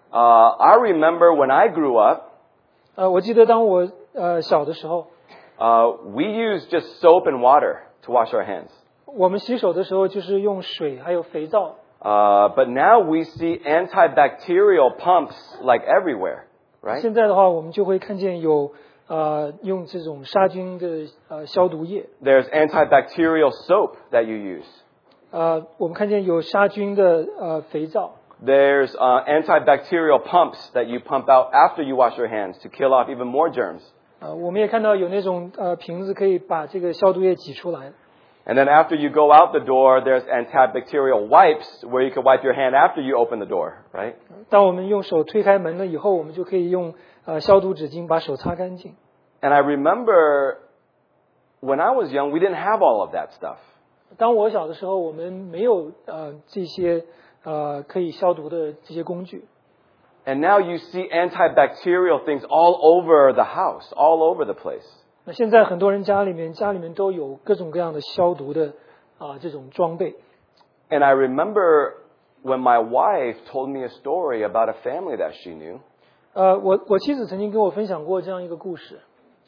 I remember when I grew up, 我记得当我小的时候， we used just soap and water to wash our hands. 我们洗手的时候就是用水还有肥皂。 But now we see antibacterial pumps like everywhere, right? 现在的话，我们就会看见有用这种杀菌的消毒液。 There's antibacterial soap that you use. 我们看见有杀菌的肥皂。 There's antibacterial pumps that you pump out after you wash your hands to kill off even more germs. 我们也看到有那种瓶子可以把这个消毒液挤出来。 And then after you go out the door, there's antibacterial wipes where you can wipe your hand after you open the door, right? 当我们用手推开门了以后，我们就可以用消毒纸巾把手擦干净。 And I remember when I was young, we didn't have all of that stuff. 当我小的时候，我们没有这些可以消毒的这些工具。 And now you see antibacterial things all over the house, all over the place. 那现在很多人家里面都有各种各样的消毒的这种装备。 And I remember when my wife told me a story about a family that she knew. 我妻子曾经跟我分享过这样一个故事。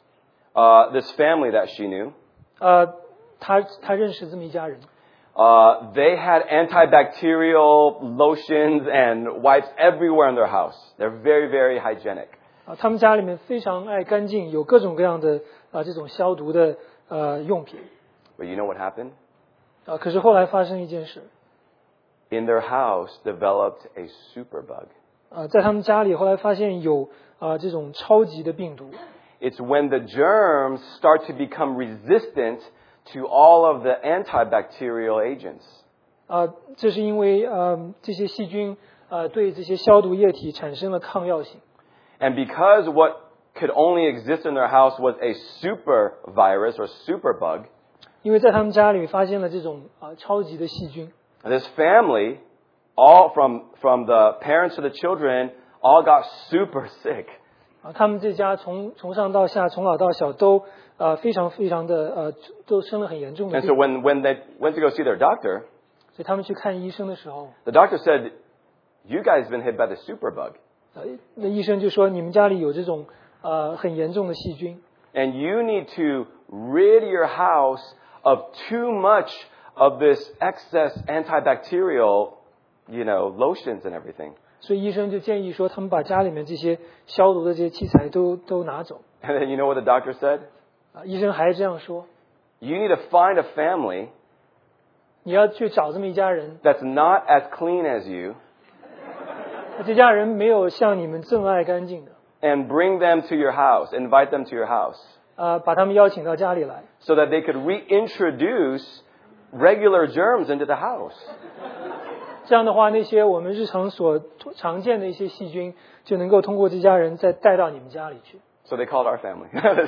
This family that she knew. 她认识这么一家人。 They had antibacterial lotions and wipes everywhere in their house. They're very, very hygienic. 他们家里面非常爱干净，有各种各样的这种消毒的用品。 But you know what happened? 可是后来发生一件事。 In their house developed a superbug. 在他们家里后来发现有这种超级的病毒。 It's when the germs start to become resistant to all of the antibacterial agents. 这是因为这些细菌对这些消毒液体产生了抗药性。 And because what could only exist in their house was a super virus or superbug, 因为在他们家里发现了这种超级的细菌。 This family, all from the parents to the children, all got super sick. 他们这家从上到下，从老到小都非常非常的都生了很严重的 And 病。 so when they went to go see their doctor, 所以他们去看医生的时候， the doctor said, "You guys have been hit by the superbug, 那医生就说你们家里有这种很严重的细菌， and you need to rid your house of too much of this excess antibacterial, lotions and everything." 所以医生就建议说他们把家里面这些消毒的这些器材都拿走。 And then you know what the doctor said? 医生还这样说， You need to find a family 你要去找这么一家人， that's not as clean as you, 这家人没有像你们这么爱干净的， and bring them to your house, invite them to your house, 把他们邀请到家里来， so that they could reintroduce regular germs into the house. 这样的话，那些我们日常所常见的一些细菌就能够通过这家人再带到你们家里去。 So they called our family.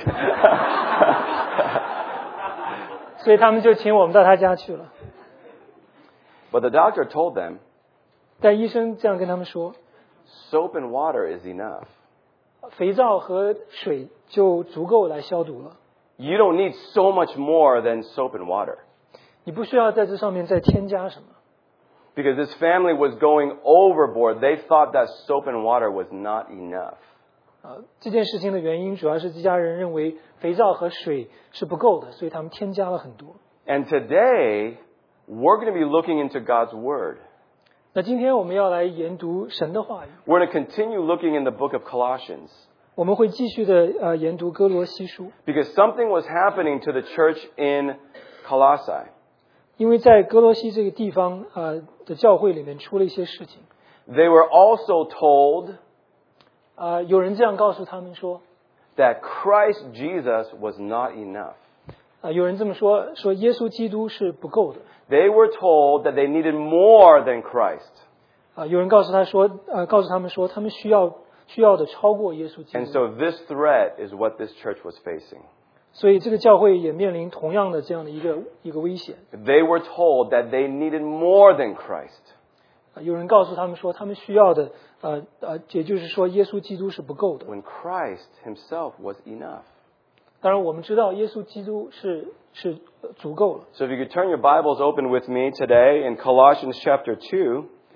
所以他们就请我们到他家去了。 But the doctor told them, 但医生这样跟他们说， soap and water is enough. 肥皂和水就足够来消毒了， You don't need so much more than soap and water. 你不需要在这上面再添加什么。 Because this family was going overboard. They thought that soap and water was not enough. 这件事情的原因主要是这家人认为肥皂和水是不够的，所以他们添加了很多。 And today, we're going to be looking into God's Word. 那今天我们要来研读神的话语， We're going to continue looking in the book of Colossians. 我们会继续的研读哥罗西书， Because something was happening to the church in Colossae. 因为在哥罗西这个地方的教会里面出了一些事情。 They were also told 有人这样告诉他们说， that Christ Jesus was not enough. 有人这么说耶稣基督是不够的。 They were told that they needed more than Christ. 有人告诉他们说他们需要的超过耶稣基 And 督。 so this threat is what this church was facing. 所以这个教会也面临同样的这样的一个危险。 They were told that they needed more than Christ. 有人告诉他们说他们需要的也就是说耶稣基督是不够的。 When Christ himself was enough. 当然我们知道耶稣基督是足够了。 So if you could turn your Bibles open with me today in Colossians chapter 2.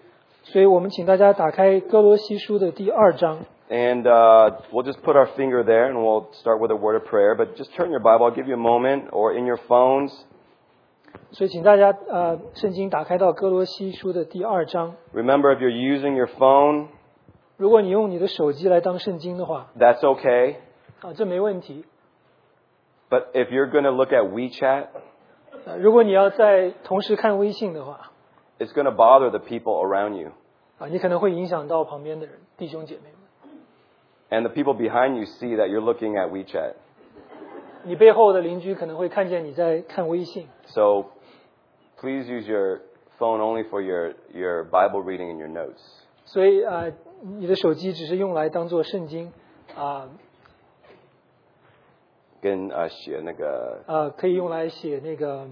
所以我们请大家打开哥罗西书的第2章。 And we'll just put our finger there and we'll start with a word of prayer. But just turn your Bible. I'll give you a moment, or in your phones. 所以请大家圣经打开到哥罗西书的第2章。 Remember, if you're using your phone, 如果你用你的手机来当圣经的话， that's okay. 这没问题。 But if you're going to look at WeChat, 如果你要在同时看微信的话， it's going to bother the people around you. 你可能会影响到旁边的人，弟兄姐妹们。 And the people behind you see that you're looking at WeChat. 你背后的邻居可能会看见你在看微信。 So please use your phone only for your Bible reading and your notes. 所以你的手机只是用来当做圣经跟写那个可以用来写那个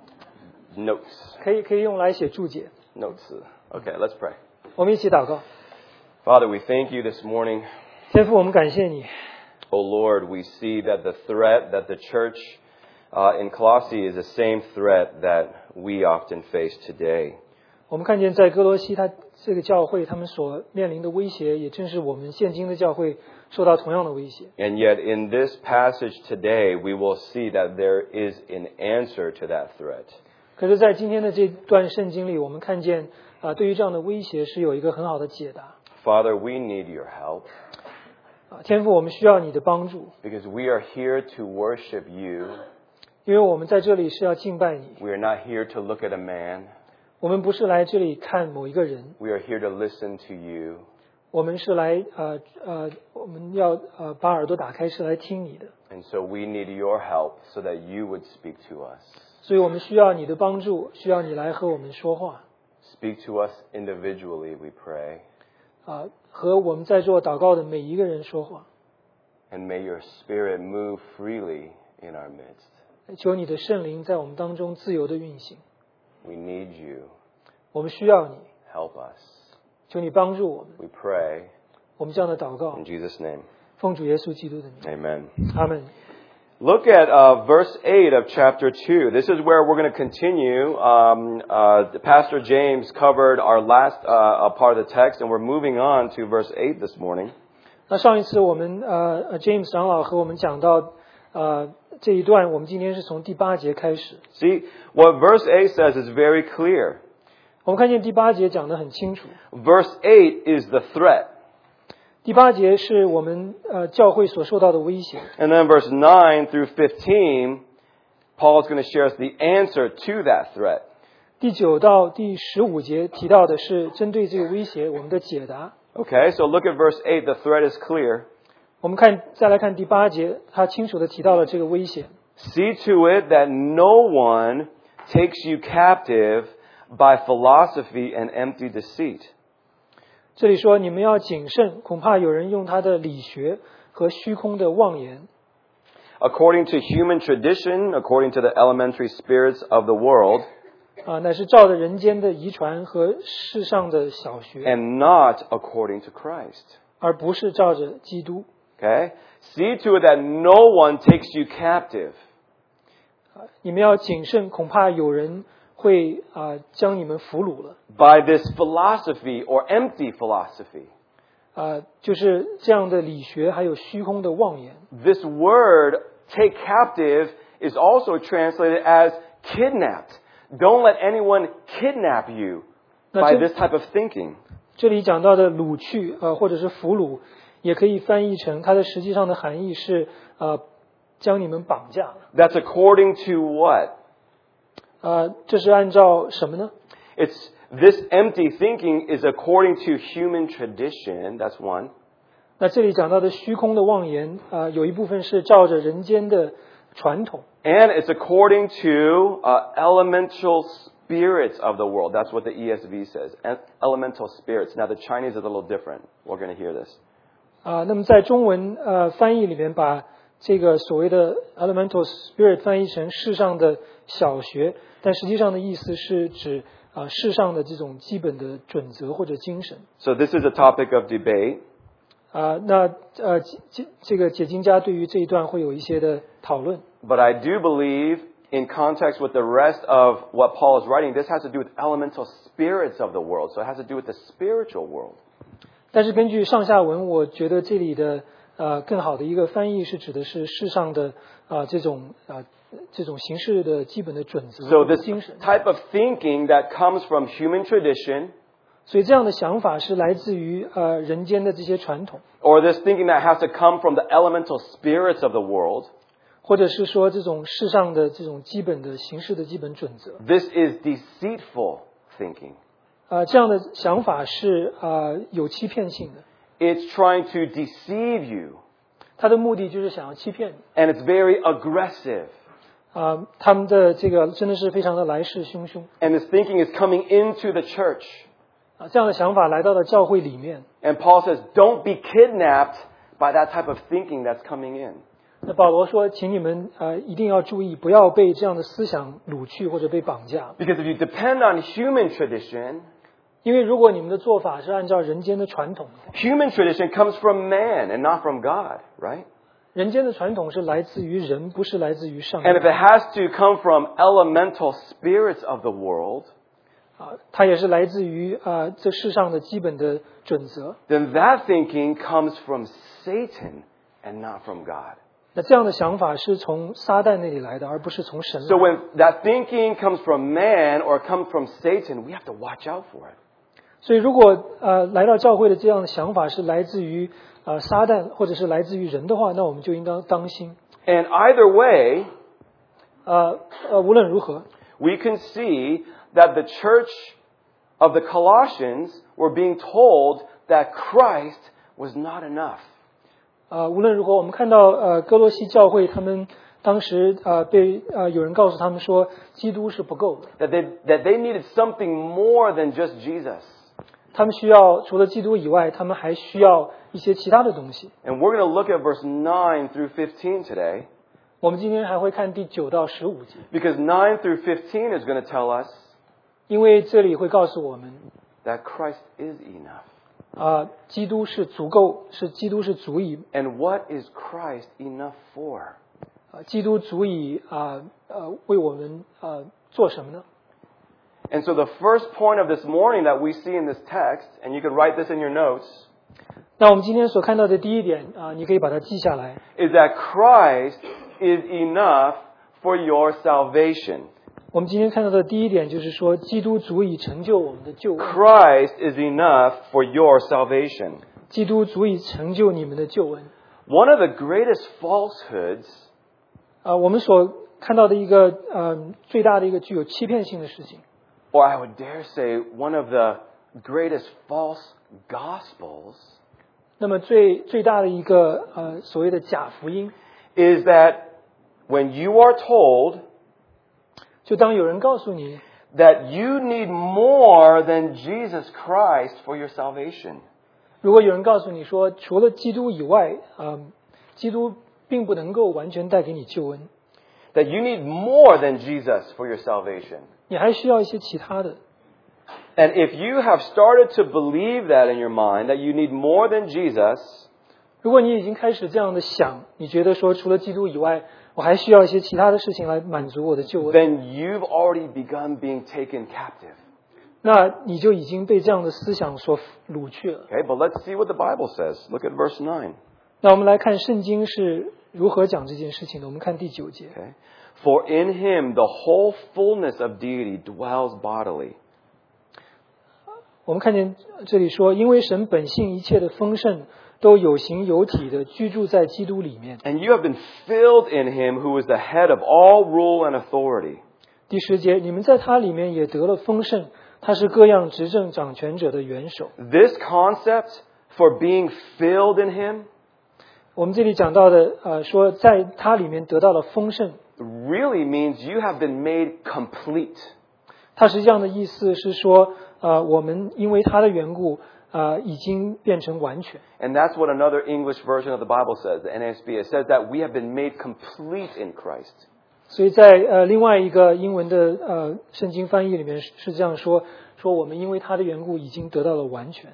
notes. 可以用来写注解。 Notes. Okay, let's pray. 我们一起祷告。 Father, we thank you this morning. 天父，我们感谢你。 Oh Lord, we see that the threat that the church in Colossae is the same threat that we often face today. 我们看见在哥罗西他这个教会他们所面临的威胁，也正是我们现今的教会受到同样的威胁。 And yet in this passage today, we will see that there is an answer to that threat. 可是在今天的这段圣经里，我们看见对于这样的威胁是有一个很好的解答。 Father, we need your help. 天父，我们需要你的帮助， Because we are here to worship you. 因为我们在这里是要敬拜你， We are not here to look at a man. 我们不是来这里看某一个人， We are here to listen to you. 我们是来我们要把耳朵打开，是来听你的。 And so we need your help so that you would speak to us. 所以我们需要你的帮助，需要你来和我们说话， Speak to us individually, we pray. 和我们在座祷告的每一个人说话。 And may your spirit move freely in our midst. 求你的圣灵在我们当中自由的运行。 We need you. 我们需要你， Help us. 求你帮助我们。 We pray 我们这样的祷告 in，Jesus' name. 奉主耶稣基督的名， Amen. 阿们。 Look at verse 8 of chapter 2. This is where we're going to continue. Pastor James covered our last part of the text, and we're moving on to verse 8 this morning. 那上一次我们James 长老和我们讲到这一段，我们今天是从第8节开始。 See, what verse 8 says is very clear. 我们看见第8节讲得很清楚。 Verse 8 is the threat. 第8节是我们教会所受到的威胁。 And then verse 9 through 15, Paul is going to share us the answer to that threat. 第9到第15节提到的是针对这个威胁我们的解答。 Okay, so look at verse 8. The threat is clear. 我们再来看第8节，他清楚地提到了这个危险。 See to it that no one takes you captive by philosophy and empty deceit. 这里说你们要谨慎，恐怕有人用他的理学和虚空的妄言， According to human tradition, according to the elementary spirits of the world, 乃是照着人间的遗传和世上的小学， and not according to Christ. 而不是照着基督。 Okay? See to it that no one takes you captive. 你们要谨慎，恐怕有人会将你们俘虏了。 By this philosophy or empty philosophy. 就是这样的理学还有虚空的妄言。 This word, take captive, is also translated as kidnapped. Don't let anyone kidnap you by this type of thinking. 这里讲到的掳去或者是俘虏，也可以翻译成它的实际上的含义是将你们绑架了。 That's according to what? 这是按照什么呢？ It's this empty thinking is according to human tradition. That's one. 那这里讲到的虚空的妄言有一部分是照着人间的传统。 And it's according to elemental spirits of the world. That's what the ESV says. Elemental spirits. Now the Chinese is a little different. We're going to hear this. 那么在中文翻译里面，把这个所谓的 elemental spirit 翻译成世上的小学，但实际上的意思是指世上的这种基本的准则或者精神。 So this is a topic of debate. 那这个解经家对于这一段会有一些的讨论。 But I do believe in context with the rest of what Paul is writing, this has to do with elemental spirits of the world. So it has to do with the spiritual world. 但是根据上下文，我觉得这里的更好的一个翻译是指的是世上的这种形式的基本的准则 So 和 this 精神。 type of thinking that comes from human tradition, 所以这样的想法是来自于人间的这些传统， or this thinking that has to come from the elemental spirits of the world, 或者是说这种世上的这种基本的形式的基本准则。 this is deceitful thinking. 这样的想法是有欺骗性的， It's trying to deceive you, 它的目的就是想要欺骗你。 and it's very aggressive. 他们的这个真的是非常的来势汹汹。 And this thinking is coming into the church. 这样的想法来到了教会里面。 And Paul says, don't be kidnapped by that type of thinking that's coming in. 那保罗说，请你们一定要注意，不要被这样的思想掳去或者被绑架。 Because if you depend on human tradition, 因为如果你们的做法是按照人间的传统的话， human tradition comes from man and not from God, right? 人间的传统是来自于人，不是来自于上帝。 And if it has to come from elemental spirits of the world, 它也是来自于这世上的基本的准则。 then that thinking comes from Satan and not from God. 那这样的想法是从撒旦那里来的，而不是从神来 So 的。 when that thinking comes from man or comes from Satan, we have to watch out for it. 所以，如果来到教会的这样的想法是来自于撒旦，或者是来自于人的话，那我们就应当当心。 And either way, 无论如何， we can see that the church of the Colossians were being told that Christ was not enough. 无论如何，我们看到哥罗西教会他们当时被有人告诉他们说，基督是不够的， That they needed something more than just Jesus. 他们需要除了基督以外，他们还需要一些其他的东西。 And we're going to look at verse 9 through 15 today, 我们今天还会看第9到15节， because 9 through 15 is going to tell us 因为这里会告诉我们， that Christ is enough. 基督是足够，基督是足以， And what is Christ enough for? 基督足以为我们做什么呢？ And so the first point of this morning that we see in this text, and you can write this in your notes, 那我们今天所看到的第一点你可以把它记下来， is that Christ is enough for your salvation. 我们今天看到的第一点就是说，基督足以成就我们的救恩， Christ is enough for your salvation. 基督足以成就你们的救恩。 One of the greatest falsehoods 我们所看到的一个最大的一个具有欺骗性的事情， or I would dare say one of the greatest false gospels, 那么最大的一个所谓的假福音， is that when you are told 就当有人告诉你 that you need more than Jesus Christ for your salvation, 如果有人告诉你说，除了基督以外，基督并不能够完全带给你救恩， that you need more than Jesus for your salvation. 你还需要一些其他的。 And if you have started to believe that in your mind, that you need more than Jesus, 如果你已经开始这样的想，你觉得说除了基督以外，我还需要一些其他的事情来满足我的救恩， then you've already begun being taken captive. 那你就已经被这样的思想所掳去了。 Okay, but let's see what the Bible says. Look at verse 9. 那我们来看圣经是如何讲这件事情的。我们看第9节。 Okay. For in him the whole fullness of deity dwells bodily. 我们看见这里说，因为神本性一切的丰盛都有形有体的居住在基督里面。 And you have been filled in him who is the head of all rule and authority. 第10节，你们在他里面也得了丰盛，他是各样执政掌权者的元首。 This concept for being filled in him 我们这里讲到的说在他里面得到了丰盛， really means you have been made complete. 它实际上的意思是说我们因为他的缘故已经变成完全。 And that's what another English version of the Bible says, the NASB. It says that we have been made complete in Christ. 所以在另外一个英文的圣经翻译里面是这样说我们因为他的缘故已经得到了完全。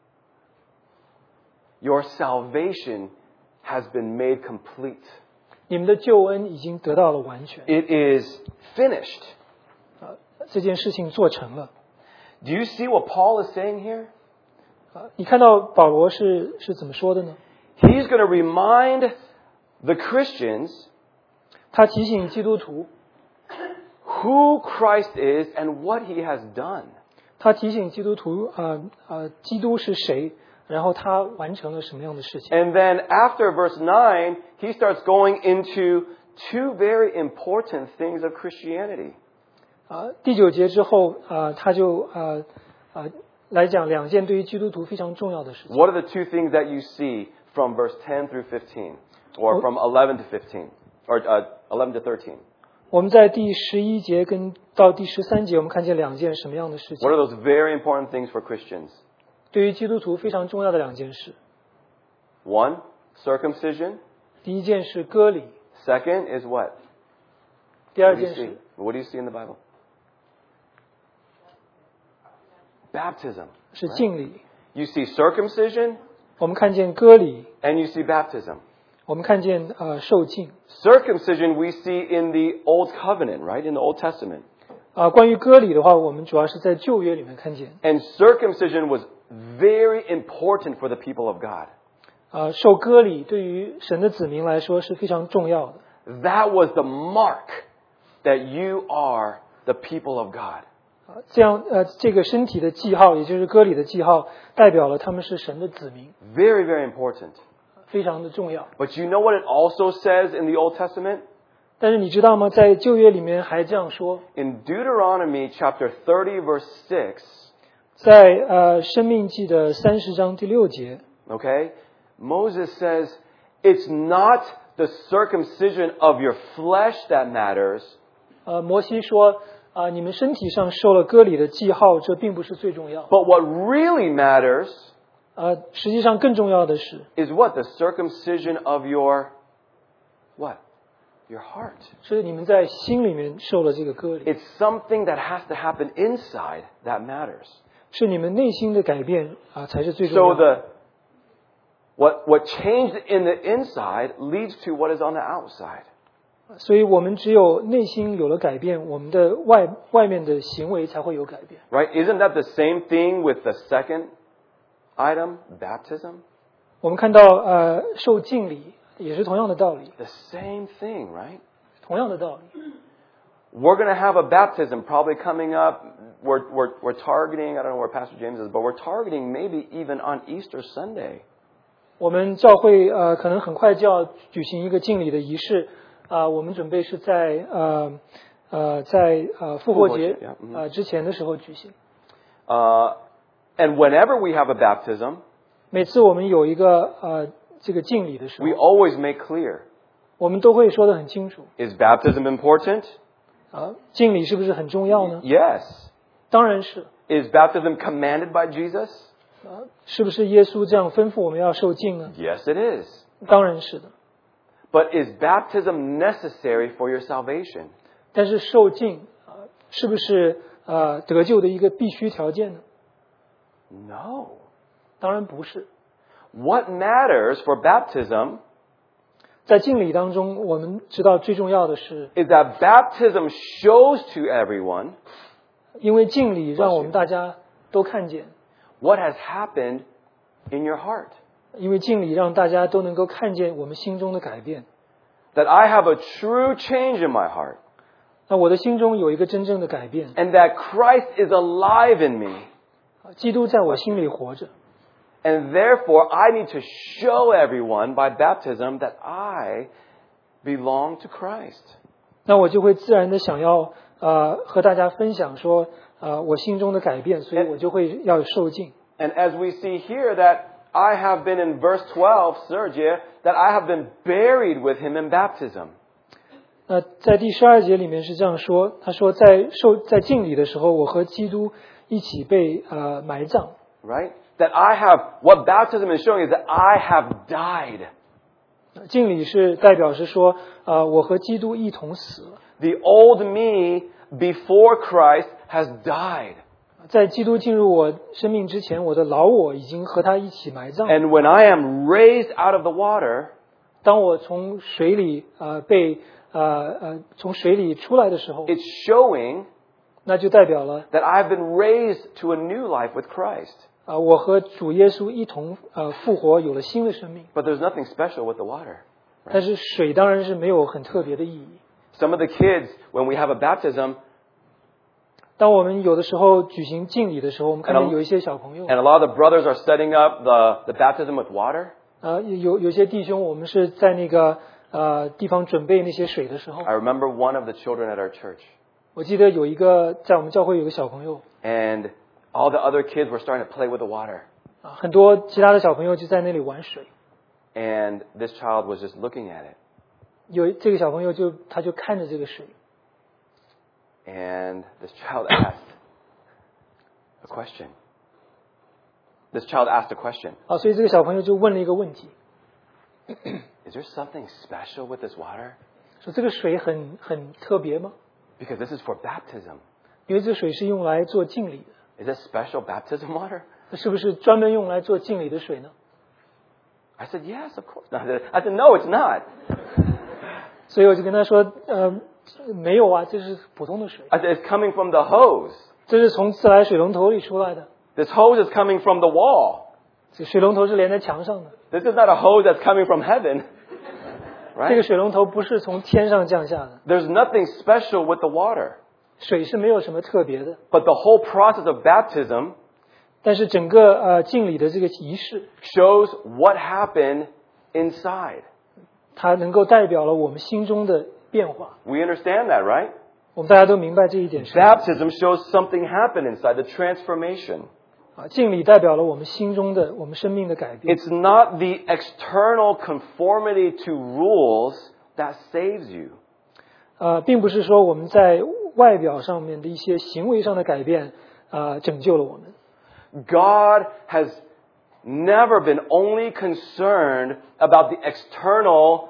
Your salvation has been made complete. 你们的救恩已经得到了完全， It is finished. 这件事情做成了。 Do you see what Paul is saying here? 你看到保罗是怎么说的呢？ He's going to remind the Christians 他提醒基督徒， who Christ is and what he has done. 他提醒基督徒，基督是谁，然后他完成了什么样的事情。 And then after verse 9, he starts going into two very important things of Christianity. 第9节之后，他就来讲2件对于基督徒非常重要的事情。 What are the two things that you see from verse 10 through 15, or from 11 to 15, or 11 to 13? 我们在第11节跟到第13节，我们看见2件什么样的事情 What？are those very important things for Christians? 对于基督徒非常重要的2件事。 One, circumcision. 第一件是割礼， Second is what? 第二 What do you 件 see? 是 What do you see in the Bible? Baptism. 是敬礼。 You see circumcision 我们看见割礼， and you see baptism. 我们看见受敬。 Circumcision we see in the Old Covenant, right? In the Old Testament. 关于割礼的话，我们主要是在旧约里面看见。 And circumcision was very important for the people of God. 受割礼对于神的子民来说是非常重要的。 That was the mark that you are the people of God. 这样这个身体的记号，也就是割礼的记号，代表了他们是神的子民， Very, very important. 非常的重要。 But you know what it also says in the Old Testament? 但是你知道吗？在旧约里面还这样说， In Deuteronomy chapter 30 verse 6, 在申命记的30章第6节， okay, Moses says, it's not the circumcision of your flesh that matters, 摩西说你们身体上受了割礼的记号，这并不是最重要。 but what really matters 实际上更重要的是， is what? The circumcision of your, what? Your heart. 是你们在心里面受了这个割礼， It's something that has to happen inside that matters. 是你们内心的改变才是最重 So 要的。 what changed in the inside leads to what is on the outside. 所以我们只有内心有了改变，我们的外面的行为才会有改变。 Right? Isn't that the same thing with the second item, baptism? 我们看到受敬礼也是同样的道理， The same thing, right? 同样的道理。 We're going to have a baptism probably coming up. We're targeting, I don't know where Pastor James is, but we're targeting maybe even on Easter Sunday. 我们教会可能很快就要举行一个敬礼的仪式，我们准备是在复活节之前的时候举行。 And whenever we have a baptism, 每次我们有一个这个敬礼的时候 we，always make clear, 我们都会说得很清楚。 is baptism important? 敬礼是不是很重要呢？ Yes. 当然是。 Is baptism commanded by Jesus? 是不是耶稣这样吩咐我们要受敬呢？ Yes, it is. 当然是的。 But is baptism necessary for your salvation? 但是受敬是不是得救的一个必须条件呢？ No. 当然不是。 What matters for baptism 在敬礼当中，我们知道最重要的是， is that baptism shows to everyone 因为敬礼让我们大家都看见， what has happened in your heart. 因为敬礼让大家都能够看见我们心中的改变。 That I have a true change in my heart. 那我的心中有一个真正的改变， And that Christ is alive in me. 基督在我心里活着。 And therefore, I need to show everyone by baptism that I belong to Christ. 那我就会自然的想要和大家分享说我心中的改变，所以我就会要受敬。 And as we see here that I have been in verse 12, Sergio, that I have been buried with him in baptism. 那在第12节里面是这样说，他说在敬礼的时候，我和基督一起被埋葬。 Right? That I have, what baptism is showing is that I have died. 敬礼是代表是说我和基督一同死了。 The old me before Christ has died. 在基督进入我生命之前，我的老我已经和他一起埋葬。 And when I am raised out of the water, 当我从水里从水里出来的时候， it's showing 那就代表了 that I've been raised to a new life with Christ. 我和主耶稣一同复活，有了新的生命。 But there's nothing special with the water. 但是水当然是没有很特别的意义。 Some of the kids, when we have a baptism, 当我们有的时候举行敬礼的时候，我们看见有一些小朋友 and a lot of the brothers are setting up the baptism with water. 有些弟兄，我们是在那个地方准备那些水的时候， I remember one of the children at our church, 我记得有一个在我们教会有个小朋友， and all the other kids were starting to play with the water. 很多其他的小朋友就在那里玩水， And this child was just looking at it. 这个小朋友他就看着这个水， And this child asked a question. This child asked a question. 所以这个小朋友就问了一个问题， Is there something special with this water? 说这个水很特别吗？ Because this is for baptism. 因为这水是用来做敬礼的， Is it special baptism water? 是不是专门用来做敬礼的水呢？ I said, yes, of course. I said, no, it's not. 所以我就跟他说，没有啊，这是普通的水， I said, it's coming from the hose. 这是从自来水龙头里出来的， This hose is coming from the wall. 这水龙头是连在墙上的， This is not a hose that's coming from heaven. 这个 Right? 水龙头不是从天上降下的， There's nothing special with the water. 水是没有什么特别的， But the whole process of baptism 但是整个敬礼的这个仪式， shows what happened inside. 它能够代表了我们心中的变化。 We understand that, right? 我们大家都明白这一点是， Baptism shows something happened inside, the transformation. 敬礼代表了我们心中的我们生命的改变。 It's not the external conformity to rules that saves you. 并不是说我们在外表上面的一些行为上的改变拯救了我们。 God has never been only concerned about the external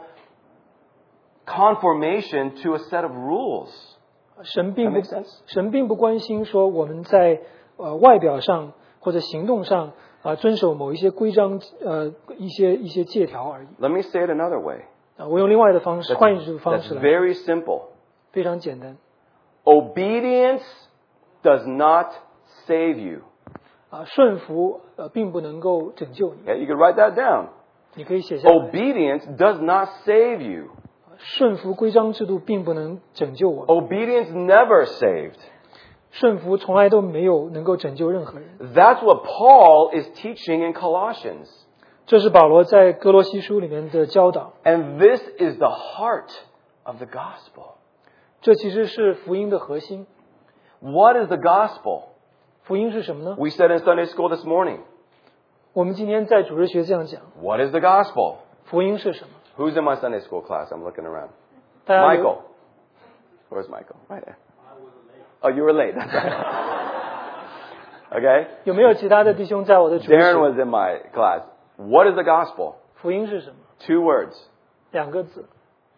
conformation to a set of rules. 神并 That 不 makes sense? 神并不关心说我们在外表上或者行动上遵守某一些规章一些戒条而已。 Let me say it another way. 我用另外的方式，换一种方 That's 式来， very simple. 非常简单。 Obedience does not save you. 顺服并不能够拯救你， Okay, you can write that down. 你可以写下来。 Obedience does not save you. 顺服规章制度并不能拯救我们， Obedience never saved. 顺服从来都没有能够拯救任何人。 That's what Paul is teaching in Colossians. 这是保罗在哥罗西书里面的教导， And this is the heart of the gospel. 这其实是福音的核心。 What is the gospel? 福音是什么呢？ We said in Sunday school this morning. 我们今天在主日学这样讲， What is the gospel? 福音是什么？ Who's in my Sunday school class? I'm looking around. 大家有 Michael. Where's Michael? Right there. Oh, you were late. That's right. Okay? 有没有其他的弟兄在我的主日 Darren 学？ was in my class. What is the gospel? 福音是什么？ Two words. 2个字，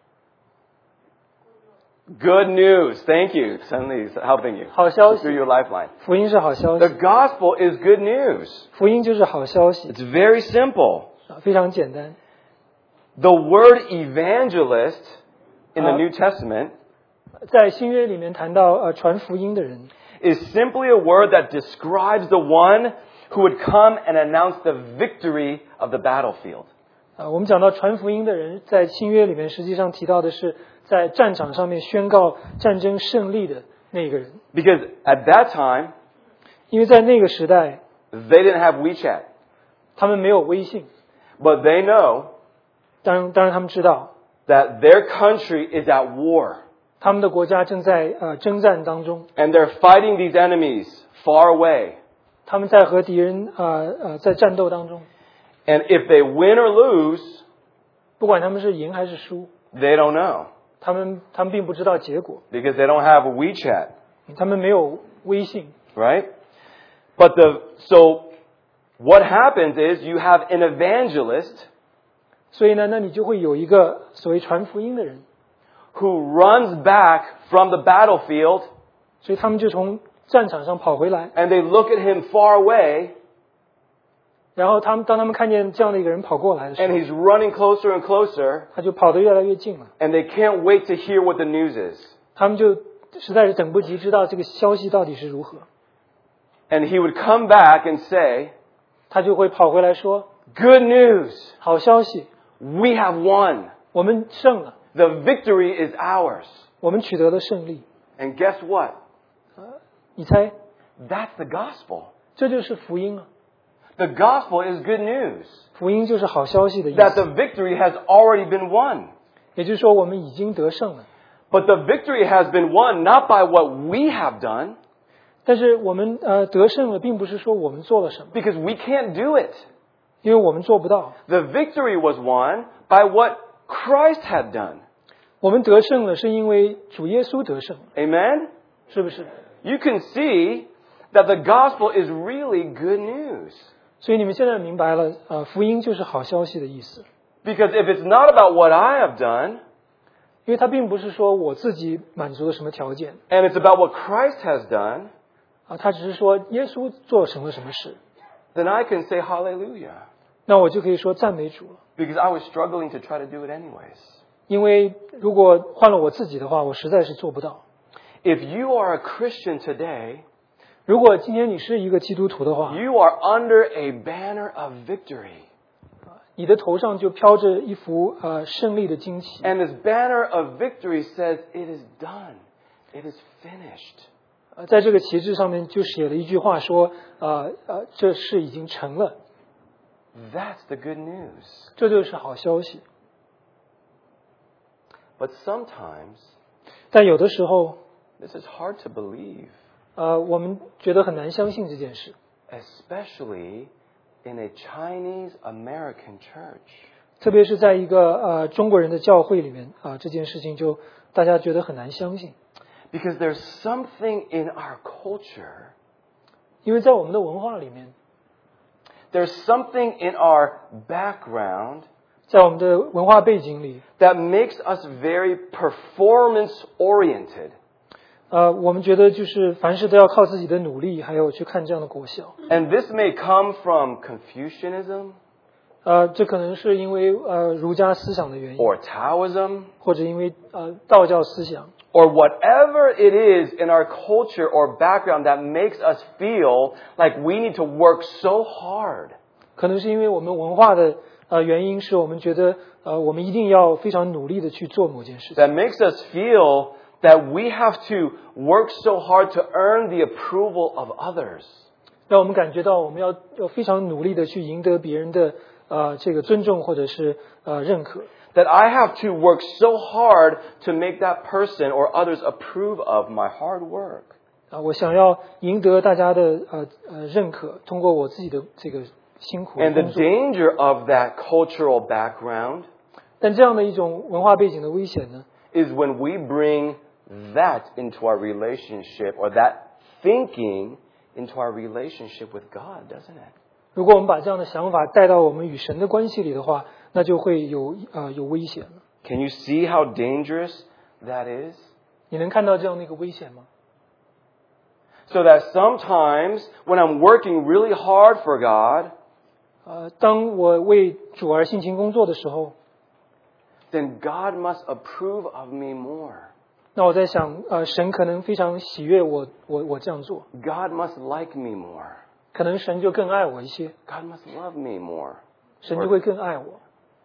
Good news. Thank you. Suddenly he's helping you. 好消息 Through。your lifeline. 福音是好消 The 息， gospel is good news. 福音就是好消息， It's very simple. 非常简单。 The word evangelist in the New Testament 在新约里面谈到传福音的人， is simply a word that describes the one who would come and announce the victory of the battlefield. 我们讲到传福音的人，在新约里面实际上提到的是在战场上面宣告战争胜利的那个人， Because at that time, 因为在那个时代， they didn't have WeChat. 他们没有微信， But they know 当然他们知道 that their country is at war. 他们的国家正在征战当中， And they're fighting these enemies far away. 他们在和敌人在战斗当中， And if they win or lose, 不管他们是赢还是输， they don't know. 他们并不知道结果， Because they don't have WeChat. 他们没有微信。 Right? But so what happens is you have an evangelist 所以呢，那你就会有一个所谓传福音的人， who runs back from the battlefield 所以他们就从战场上跑回来， and they look at him far away 然后当他们看见这样的一个人跑过来的时 and 候， he's running closer and closer, 他就跑得越来越近了。 and they can't wait to hear what the news is. 他们就实在是等不及知道这个消息到底是如何， And he would come back and say, 他就会跑回来说 good news, 好消息， we have won. 我们胜了， The victory is ours. 我们取得了胜利。 And guess what? 你猜， That's the gospel. 这就是福音啊！ The gospel is good news. 福音就是好消息的意 That 思， the victory has already been won. 也就是说我们已经得胜了。 But the victory has been won not by what we have done, 但是我们得胜了，并不是说我们做了什么， because we can't do it. 因为我们做不到。 The victory was won by what Christ had done. 我们得胜了，是因为主耶稣得胜， Amen? 是不是？ You can see that the gospel is really good news. 所以你们现在明白了，福音就是好消息的意思， Because if it's not about what I have done, 因为它并不是说我自己满足了什么条件 and it's about what Christ has done, 它只是说耶稣做成了什么事， then I can say hallelujah. 那我就可以说赞美主了。 Because I was struggling to try to do it anyways. 因为如果换了我自己的话，我实在是做不到。 If you are a Christian today, 如果今天你是一个基督徒的话， you are under a banner of victory. 你的头上就飘着一幅胜利的旌旗， And this banner of victory says, it is done. It is finished. 在这个旗帜上面就写了一句话说，这事已经成了， That's the good news. 这就是好消息。 But sometimes, 但有的时候， this is hard to believe, 我们觉得很难相信这件事， especially in a Chinese American church. 特别是在一个中国人的教会里面这件事情就大家觉得很难相信， Because there's something in our culture, 因为在我们的文化里面， there's something in our background 在我们的文化背景里， that makes us very performance oriented. 我们觉得就是凡事都要靠自己的努力，还有去看这样的果效。 And this may come from Confucianism 这可能是因为儒家思想的原因， or Taoism 或者因为道教思想， or whatever it is in our culture or background that makes us feel like we need to work so hard. 可能是因为我们文化的原因，是我们觉得我们一定要非常努力的去做某件事情， That makes us feel that we have to work so hard to earn the approval of others. 让我们感觉到我们要非常努力的去赢得别人的这个尊重或者是认可。 That I have to work so hard to make that person or others approve of my hard work. 我想要赢得大家的认可，通过我自己的这个辛苦的 And the 工作。 danger of that cultural background 但这样的一种文化背景的危险呢， is when we bring that into our relationship or that thinking into our relationship with God, doesn't it? 如果我们把这样的想法带到我们与神的关系里的话，那就会有危险了。 Can you see how dangerous that is? 你能看到这样的一个危险吗？ So that sometimes when I'm working really hard for God, 当我为主而辛勤工作的时候， then God must approve of me more. 那我在想，神可能非常喜悦我这样做， God must like me more. 可能神就更爱我一些， God must love me more. 神就会更爱我。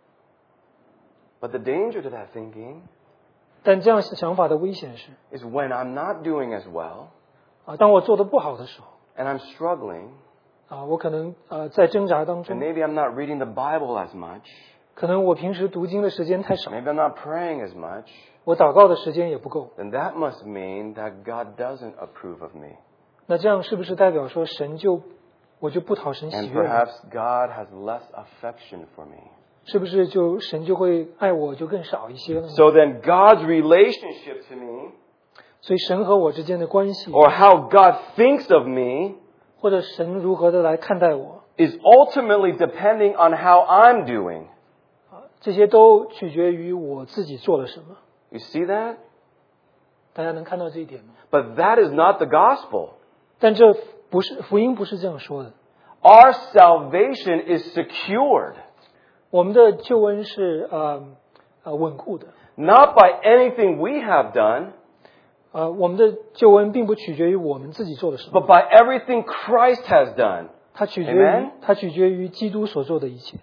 But the danger to that thinking 但这样想法的危险是， is when I'm not doing as well 当我做得不好的时候， and I'm struggling, 我可能在挣扎当 and 中， maybe I'm not reading the Bible as much, 可能我平时读经的时间太少， maybe I'm not praying as much, 我祷告的时间也不够。 then that must mean that God doesn't approve of me. 那这样是不是代表说我就不讨神喜 And 悦了？ perhaps God has less affection for me. 是不是神就会爱我就更少一些了呢？ So then God's relationship to me, 所以神和我之间的关系， or how God thinks of me, 或者神如何的来看待我， is ultimately depending on how I'm doing. 这些都取决于我自己做了什么。 You see that? 大家能看到这一点吗？ But that is not the gospel. 但这不是福音，不是这样说的。 Our salvation is secured, 我们的救恩是稳固的。 not by anything we have done, 我们的救恩并不取决于我们自己做了什么， but by everything Christ has done. 它取决 Amen? 于它取决于基督所做的一切。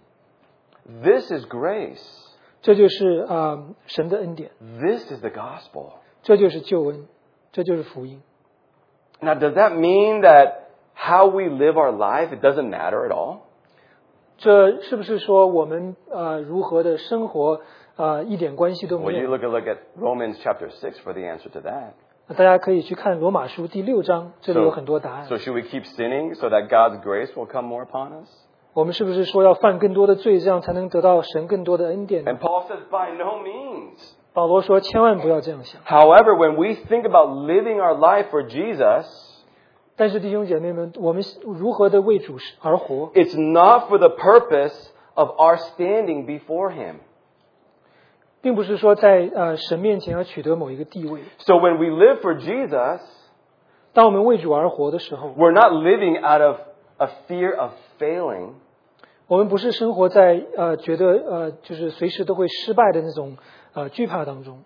This is grace. 这就是神的恩典， This is the gospel. 这就是救恩，这就是福音。 Now, does that mean that how we live our life, it doesn't matter at all? 这是不是说我们如何的生活一点关系都 Well, 没 you 有？ look at Romans chapter 6 for the answer to that. 大家可以去看罗马书第6章，这里有很多答案。 So should we keep sinning so that God's grace will come more upon us? 我们是不是说要犯更多的罪，这样才能得到神更多的恩典呢？ And Paul says, by no means. 保罗说，千万不要这样想。 However, when we think about living our life for Jesus, 但是弟兄姐妹们，我们如何的为主而活， it's not for the purpose of our standing before Him. 并不是说在神面前要取得某一个地位。 So when we live for Jesus, 当我们为主而活的时候， we're not living out of a fear of failing. 我们不是生活在觉得就是随时都会失败的那种惧怕当中。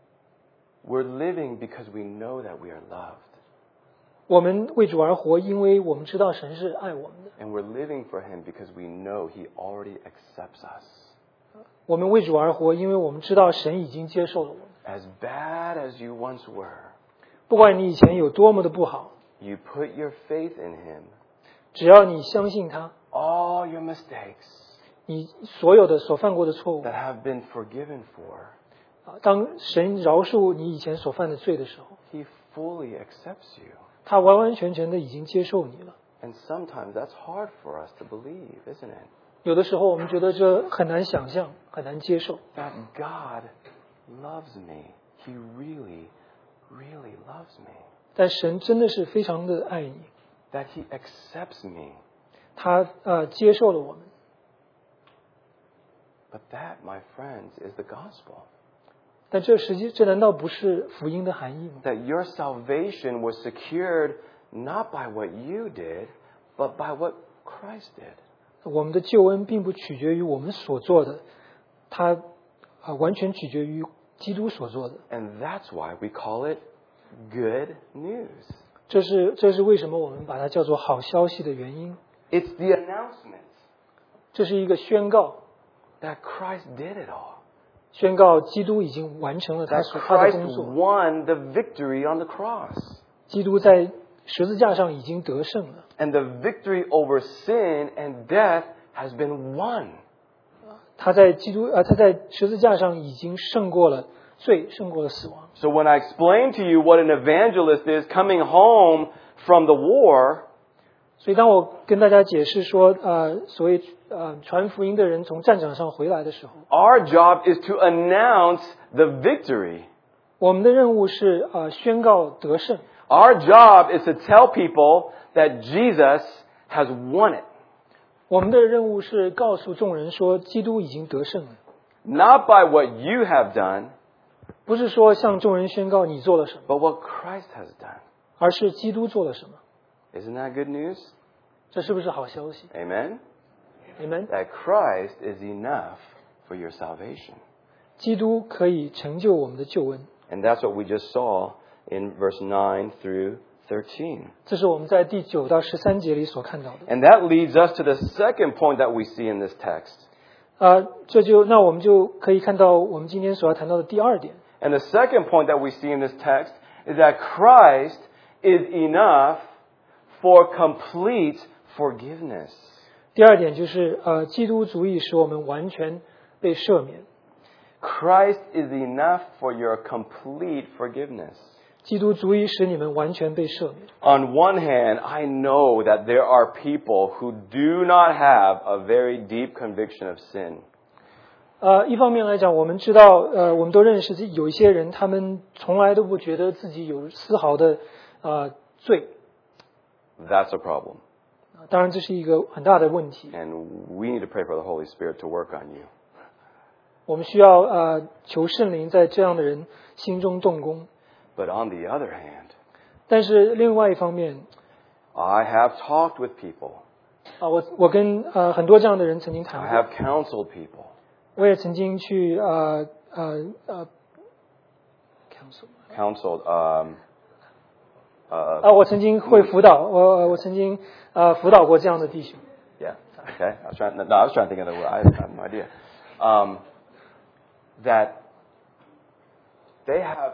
We're living because we know that we are loved. 我们为主而活，因为我们知道神是爱我们的。 And we're living for Him because we know He already accepts us. 我们为主而活，因为我们知道神已经接受了我们。 As bad as you once were, 不管你以前有多么的不好， you put your faith in Him. 只要你相信他， All your mistakes 你所有的所犯过的错误 that have been forgiven for, 当神饶恕你以前所犯的罪的时候， He fully accepts you. 他完完全全的已经接受你了。 And sometimes that's hard for us to believe, isn't it? 有的时候我们觉得这很难想象，很难接受。 That God loves me. He really, really loves me. 但神真的是非常的爱你， That He accepts me. 他接受了我们。 But that, my friends, is the gospel. 但这难道不是福音的含义吗？ That your salvation was secured not by what you did, but by what Christ did. 我们的救恩并不取决于我们所做的，它完全取决于基督所做的。 And that's why we call it good news. 这是为什么我们把它叫做好消息的原因。 It's the announcement 这是一个宣告， that Christ did it all. 宣告基督已经完成了他 That 的 Christ 工作， won the victory on the cross. 基督在十字架上已经得胜了， And the victory over sin and death has been won. 他在十字架上已经胜过了罪，胜过了死亡。 So when I explain to you what an evangelist is coming home from the war, 所以当我跟大家解释说，所谓传福音的人从战场上回来的时候， our job is to announce the victory. 我们的任务是宣告得胜。 Our job is to tell people that Jesus has won it. 我们的任务是告诉众人说，基督已经得胜了， Not by what you have done, 不是说向众人宣告你做了什么， but what Christ has done. 而是基督做了什么。 Isn't that good news? 这是不是好消息 Amen? ？Amen。 That Christ is enough for your salvation. 基督可以成就我们的救恩， And that's what we just saw in verse 9 through 13. 这是我们在第9到13节里所看到的。 And that leads us to the second point that we see in this text. 那我们就可以看到我们今天所要谈到的第二点。 And the second point that we see in this text is that Christ is enough for complete forgiveness. 第二点就是基督足以使我们完全被赦免。 Christ is enough for your complete forgiveness. 基督足以使你们完全被赦免。 On one hand, I know that there are people who do not have a very deep conviction of sin. 一方面来讲，我们知道，我们都认识有一些人，他们从来都不觉得自己有丝毫的罪。 That's a problem. 当然，这是一个很大的问题。 And we need to pray for the Holy Spirit to work on you. 我们需要求圣灵在这样的人心中动工。 But on the other hand, 但是另外一方面， I have talked with people 我跟很多这样的人曾经 I 谈过， have counseled people. 我也曾经去 Counseled. 我曾经会辅导，我曾经辅导过这样的弟兄。 Yeah. Okay. I was trying to think of the word. I have no idea. That they have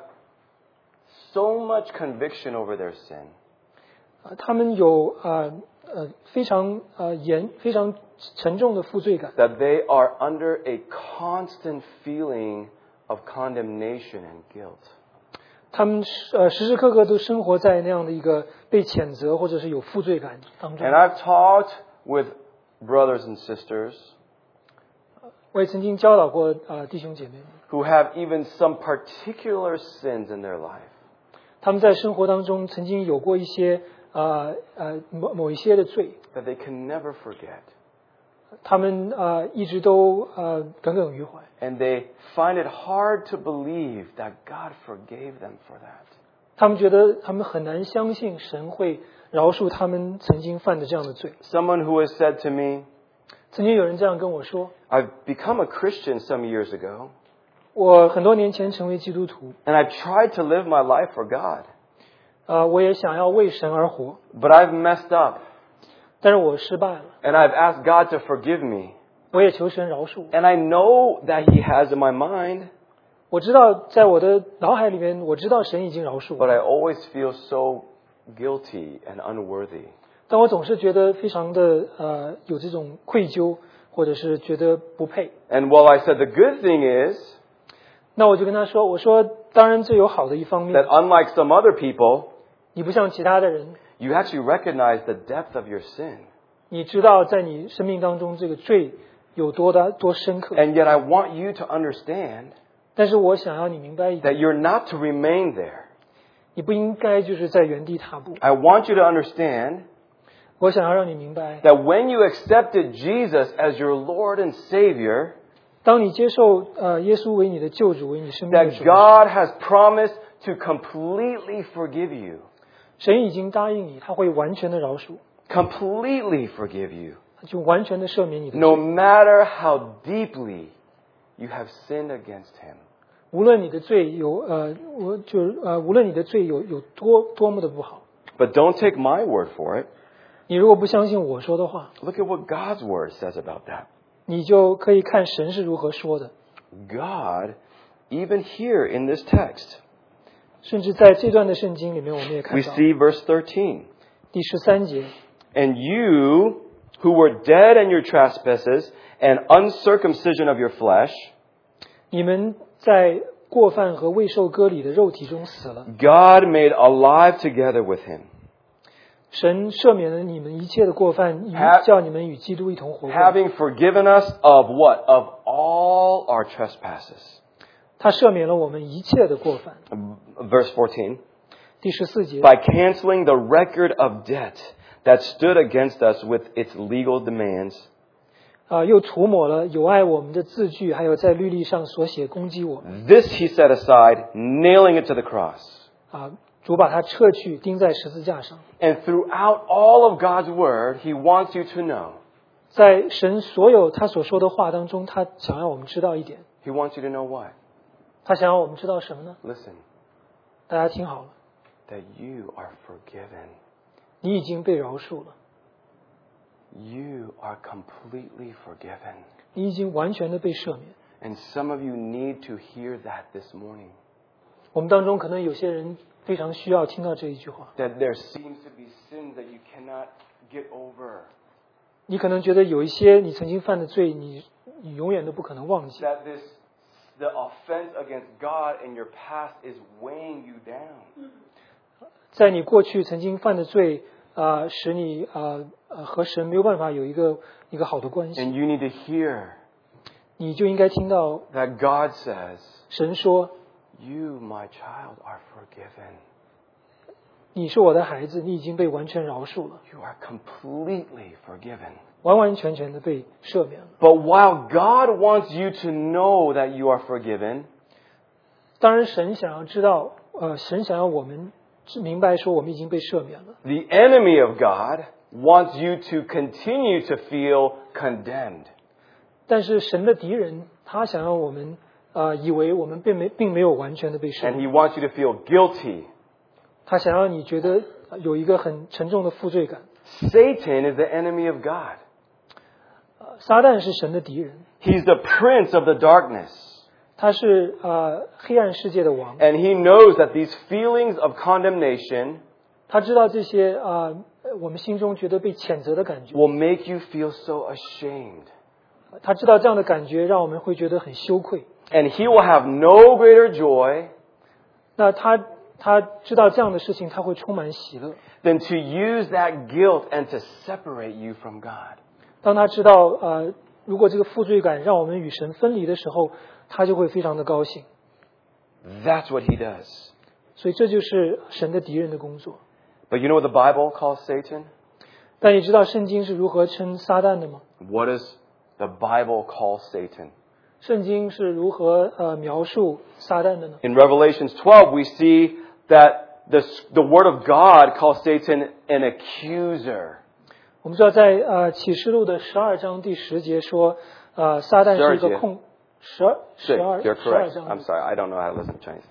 so much conviction over their sin 他们有非常沉重的负罪感， that they are under a constant feeling of condemnation and guilt. 他们时时刻刻都生活在那样的一个被谴责或者是有负罪感当中。 And I've talked with brothers and sisters 我也曾经教导过弟兄姐妹们， who have even some particular sins in their life 他们在生活当中曾经有过一些某一些的罪， that they can never forget. 他们一直都耿耿于怀， And they find it hard to believe that God forgave them for that. 他们觉得他们很难相信神会饶恕他们曾经犯的这样的罪。 Someone who has said to me, 曾经有人这样跟我说， I've become a Christian some years ago, 我很多年前成为基督徒， and I've tried to live my life for God, 我也想要为神而活， but I've messed up, 但是我失败了， and I've asked God to forgive me. 我也求神饶恕。 And I know that He has in my mind, 我知道在我的脑海里面，我知道神已经饶恕 but 我， I always feel so guilty and unworthy. 但我总是觉得非常的有这种愧疚，或者是觉得不配。 And while I said the good thing is 那我就跟他说，我说当然这有好的一方 that 面， unlike some other people, 你不像其他的人， you actually recognize the depth of your sin. 你知道在你生命当中这个罪有多深刻。 And yet I want you to understand 但是我想要你明白一 that 点， you're not to remain there. 你不应该就是在原地踏步。 I want you to understand 我想要让你明白， that when you accepted Jesus as your Lord and Savior, 当你接受耶稣为你的救主，为你生命的 that 主， God has promised to completely forgive you. 神已经答应你，他会完全的饶恕， Completely forgive you. 他就完全的赦免你的 No 罪。 matter how deeply you have sinned against Him. 无论你的罪无论你的罪有多么的不好， But don't take my word for it. 你如果不相信我说的话， Look at what God's word says about that. 你就可以看神是如何说的。 God, even here in this text, 甚至在这段的圣经里面，我们也看 we 到 see verse 13. 第13节， And you, who were dead in your trespasses and uncircumcision of your flesh, 你们在过犯和未受割礼的肉体中死了， God made alive together with Him, 神赦免了你们一切的过犯，叫你们与基督一同活过。 having forgiven us of what? Of all our trespasses. 他赦免了我们一切的过犯。 Verse 14. 第14节， By canceling the record of debt that stood against us with its legal demands, 又涂抹了有碍我们的字句，还有在律例上所写攻击我们。 this He set aside, nailing it to the cross. 主把它撤去，钉在十字架上。 And throughout all of God's word, He wants you to know. 在神所有他所说的话当中，他想要我们知道一点， He wants you to know what? 他想要我们知道什么呢？ Listen, 大家听好了， that you are forgiven. 你已经被饶恕了， You are completely forgiven. 你已经完全的被赦免。 And some of you need to hear that this morning. 我们当中可能有些人非常需要听到这一句话。 That there seems to be sins that you cannot get over. 你可能觉得有一些你曾经犯的罪，你永远都不可能忘记。 That the offense against God in your past is weighing you down. 在你过去曾经犯的罪，使你和神没有办法有一个好的关系。 And you need to hear 你就应该听到 that God says, 神说 you, my child, are forgiven. 你是我的孩子，你已经被完全饶恕了， You are completely forgiven. 完完全全的被赦免了。 But while God wants you to know that you are forgiven, 当然神想要知道，神想要我们明白说我们已经被赦免了。 the enemy of God wants you to continue to feel condemned. 但是神的敌人他想让我们以为我们并没有完全的被 And 赦 he wants you to feel guilty. 他想让你觉得有一个很沉重的负罪感。 Satan is the enemy of God. 撒旦是神的敌人， He's the prince of the darkness. 他是黑暗世界的王， And he knows that these feelings of condemnation 他知道这些我们心中觉得被谴责的感觉， will make you feel so ashamed. 他知道这样的感觉让我们会觉得很羞愧。 And he will have no greater joy 那他知道这样的事情，他会充满喜乐。 than to use that guilt and to separate you from God. 当他知道如果这个负罪感让我们与神分离的时候，他就会非常的高兴。 That's what he does. 所以这就是神的敌人的工作。 But you know what the Bible calls Satan? 但你知道圣经是如何称撒旦的吗？ What does the Bible call Satan? 圣经是如何描述撒旦的呢？ In Revelations 12, we see that the Word of God calls Satan an accuser. 我们知道在启示录的12章第10节说，撒旦是一个控 You're correct. 章 I'm sorry, I don't know how to listen to Chinese.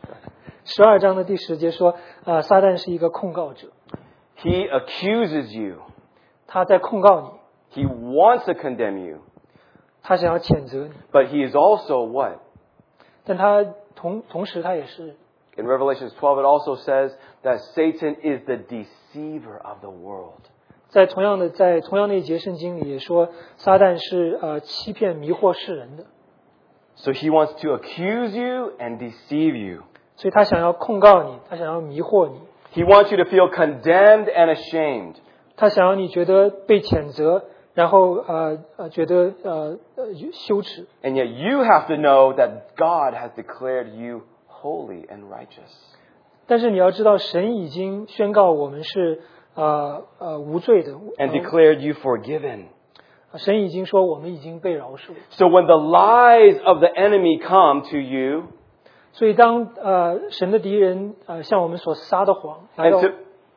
12章的第10节说，撒旦是一个控告者， He accuses you. 他在控告你， He wants to condemn you. 他想要谴责你， But he is also what? 但他同时他也是 In Revelations 12, it also says that Satan is the deceiver of the world. 在同样的一节圣经里也说，撒旦是欺骗迷惑世人的， So he wants to accuse you and deceive you. 所以他想要控告你，他想要迷惑你， He wants you to feel condemned and ashamed. 他想要你觉得被谴责，然后觉得羞耻。 And yet you have to know that God has declared you holy and righteous. 但是你要知道，神已经宣告我们是无罪的， And declared you forgiven. 神已经说我们已经被饶恕。 So when the lies of the enemy come to you, 所以当神的敌人向我们所撒的谎来到，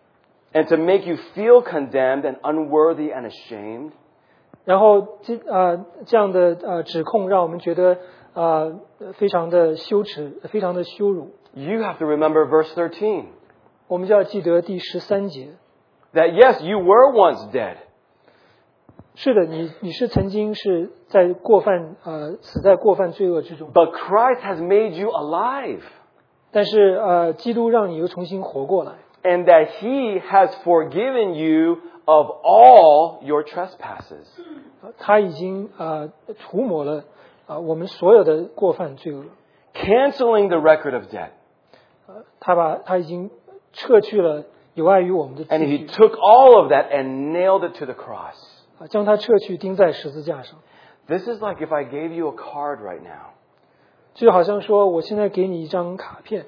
and to make you feel condemned and unworthy and ashamed, 然后这样的指控让我们觉得非常的羞耻，非常的羞辱。 you have to remember verse 13. 我们就要记得第13节。 That yes, you were once dead. 是的，你是曾经是在死在过犯罪恶之中， But Christ has made you alive. 但是基督让你又重新活过来， And that he has forgiven you of all your trespasses. 他已经除抹了我们所有的过犯罪恶， Canceling the record of debt. 他已经撤去了有碍于我们的 And 字 he 据， took all of that and nailed it to the cross. 将它撤去钉在十字架上。 This is like if I gave you a card right now 就好像说，我现在给你一张卡片，